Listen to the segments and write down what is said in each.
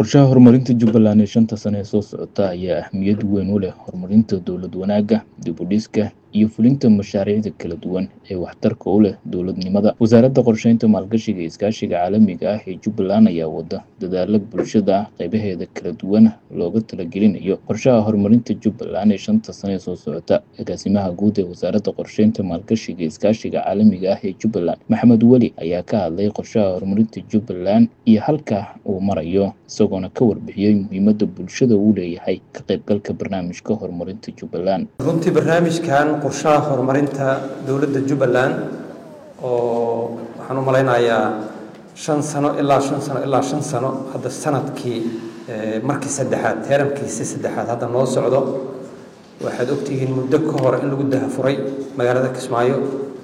Qorshaha horumarinta Jubbaland ee shanta sano ee soo socota ayaa ahmiyad weyn u leh horumarinta dowlad wanaagga, dib u dhiska, iyo fulinta mashaariicda kala duwan ee waxtarka u leh dowladnimada. Wasaaradda Qorsheynta, Maalgashiga iyo Iskaashiga Caalamiga ah ee Jubbaland ayaa wada dadaallada bulshada qaybaheeda kala duwan looga talagelinayo qorshaha horumarinta Jubbaland ee shanta sano ee soo socota. Agaasimaha guud ee Wasaaradda Qorsheynta, Maalgashiga iyo Iskaashiga Caalamiga ah ee Jubbaland, Maxamed Weli, ayaa ka hadlay qorshaha horumarinta Jubbaland iyo halka uu marayo, isagoona ka warbixiyay muhiimadda bulshada uu leeyahay ka qaybgalka barnaamijka horumarinta Jubbaland. runtii barnaamijkan qorshaha horumarinta dowladda Jubbaland oo waxaan u maleynayaa 5 sano ilaa 5 sano hadda sanadkii markii saddexaad teeramkiisa saddexaad hadda noo socdo. waxaad ogtihiin muddo ka hor in lagu dahafuray magaalada Kismaayo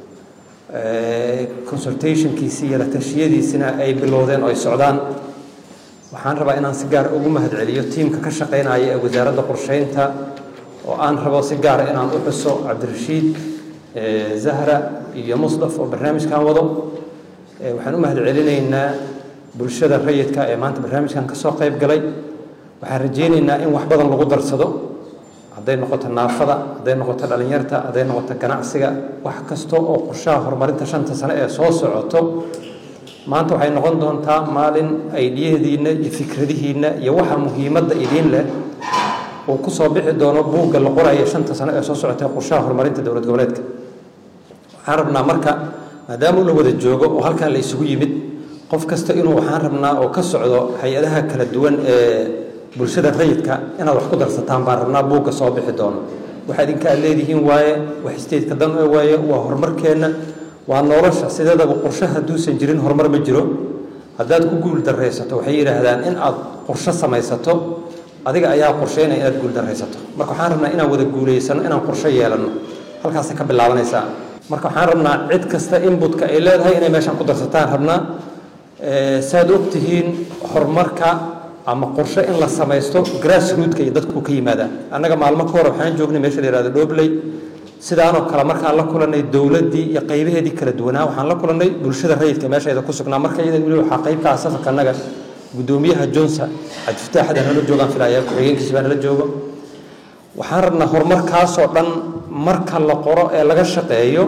consultationkiisa iyo la tashiyadiisina ay bilowdeen oo ay socdaan. waxaan rabaa inaan si gaar ugu mahadceliyo tiimka ka shaqeynaya ee wasaaradda qorsheynta oo aan rabo si gaar ah inaan u xuso Cabdirashiid, Zahra iyo Mustafa oo barnaamijkan wado. waxaan u mahadcelinaynaa bulshada rayidka ee maanta barnaamijkan ka soo qayb galay. waxaan rajeynaynaa in wax badan lagu darsado, hadday noqoto naafada, hadday noqoto dhalinyarta, hadday noqoto ganacsiga, wax kasta oo qorshaha horumarinta shanta sano ee soo socoto. maanta waxay noqon doontaa maalin aydiyadiina iyo fikradihiina iyo waxa muhiimadda idin leh oo ku soo bixi doono buugga la qorayo shanta sano ee soo socota qorshaha horumarinta dowlad goboleedka. waxaan rabnaa marka maadaama la wada joogo oo halkan la isugu yimid qof kasta inuu waxaan rabnaa oo ka socdo hay'adaha kala duwan ee bulshada rayidka inaad wax ku darsataan baan rabnaa buugga soo bixi doono. waxa idinka leedihiin waaye wax isteedka dan waaye waa horumarkeena, waa nolosha sideedaba. qorshaha haduusan jirin horumar ma jiro. haddaad ku guul dareysato waxay yiraahdaan in aad qorshe samaysato adiga ayaa qorsheynaya inaad guul dareysato. marka waxaan rabnaa inaan wada guuleysano, inaan qorshe yeelano, halkaas ka bilaabanaysaa. marka waxaan rabnaa cid kasta inputka ay leedahay inay meeshan ku darsataan rabnaa. saad ogtihiin horumarka ama qorshe in la samaysto grassroots-ka iyo dadku ka yimaadaan. annaga maalmo ka hor waxaan joognay meesha la yiraahdo Dhobley. sidaanoo kale markaan la kulanay dowladdii iyo qaybaheedii kala duwanaa waxaan la kulanay bulshada rayidka meesheeda ku sugnaa. marka iyada weli waxaa qayb ka ah safarka annaga gudoomiyaha Johnson Cabdifataax hadda nala joogaan filayaa ku-xigeenkiisa baa nala joogo. waxaan rabnaa horumarkaasoo dhan marka la qoro ee laga shaqeeyo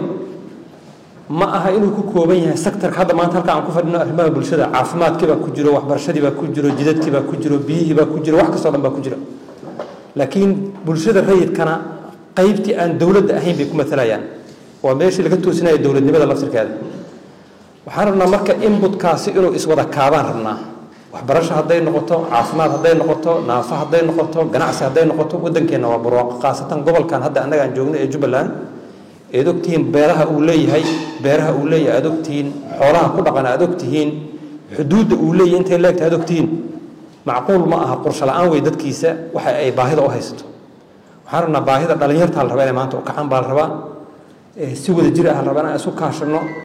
ma aha inuu ku kooban yahay sektorka hadda maanta halka aan ku fadhino arrimaha bulshada. caafimaadkii baa ku jiro, waxbarashadii baa ku jiro, jidadkii baa ku jiro, biyihii baa ku jiro, wax kastoo dhan baa ku jira. laakiin bulshada rayidkana qaybtii aan dowladda ahayn bay ku matalayaan. waa meeshii laga toosinayo dowladnimada laftirkeeda. waxaan rabnaa marka inputkaasi inuu iswada kaabaan rabnaa. waxbarasho hadday noqoto, caafimaad hadday noqoto, naafa hadday noqoto, ganacsi hadday noqoto. waddankeenna waa barwaaqo, khaasatan gobolkan hadda annaga aan joogno ee Jubbaland. eed ogtihiin beeraha uu leeyahay aad ogtihiin xoolaha ku dhaqan aad ogtihiin xuduudda uu leeyahay intay leegtahay aad ogtihiin. macquul ma aha qorshe la'aan way dadkiisa waxa ay baahida u haysato. waxaan rabnaa baahida dhalinyarta la rabaa inay maanta u kacaan baa la rabaa. si wada jir ah la rabaa inaan isu kaashano.